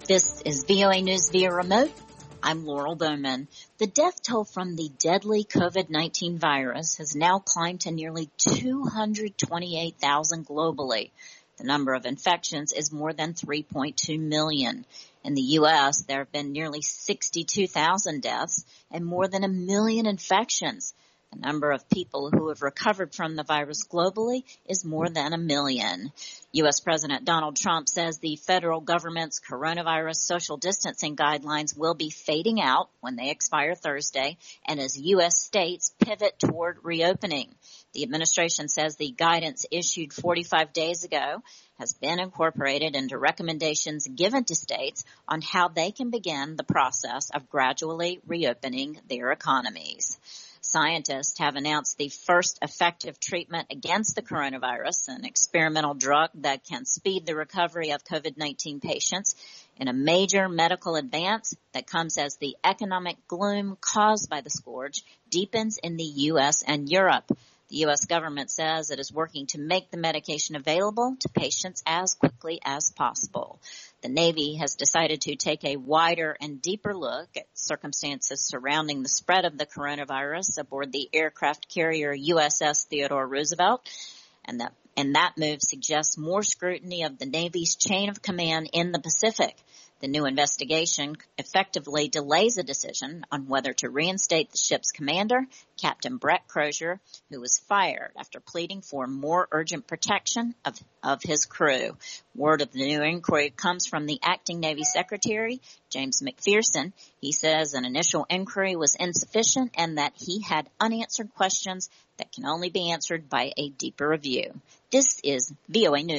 This is VOA News via remote. I'm Laurel Bowman. The death toll from the deadly COVID-19 virus has now climbed to nearly 228,000 globally. The number of infections is more than 3.2 million. In the U.S., there have been nearly 62,000 deaths and more than 1 million infections. The number of people who have recovered from the virus globally is more than 1 million. U.S. President Donald Trump says the federal government's coronavirus social distancing guidelines will be fading out when they expire Thursday and as U.S. states pivot toward reopening. The administration says the guidance issued 45 days ago has been incorporated into recommendations given to states on how they can begin the process of gradually reopening their economies. Scientists have announced the first effective treatment against the coronavirus, an experimental drug that can speed the recovery of COVID-19 patients in a major medical advance that comes as the economic gloom caused by the scourge deepens in the U.S. and Europe. The U.S. government says it is working to make the medication available to patients as quickly as possible. The Navy has decided to take a wider and deeper look at circumstances surrounding the spread of the coronavirus aboard the aircraft carrier USS Theodore Roosevelt, and that move suggests more scrutiny of the Navy's chain of command in the Pacific. The new investigation effectively delays a decision on whether to reinstate the ship's commander, Captain Brett Crozier, who was fired after pleading for more urgent protection of his crew. Word of the new inquiry comes from the acting Navy Secretary, James McPherson. He says an initial inquiry was insufficient and that he had unanswered questions that can only be answered by a deeper review. This is VOA News.